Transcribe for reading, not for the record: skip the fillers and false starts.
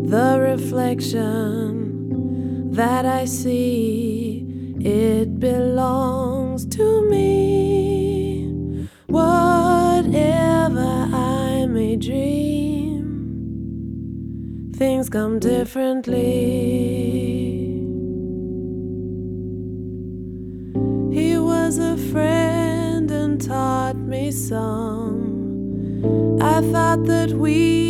The reflection that I see, it belongs to me. Whatever I may dream, things come differently. He was a friend and taught me some. I thought that we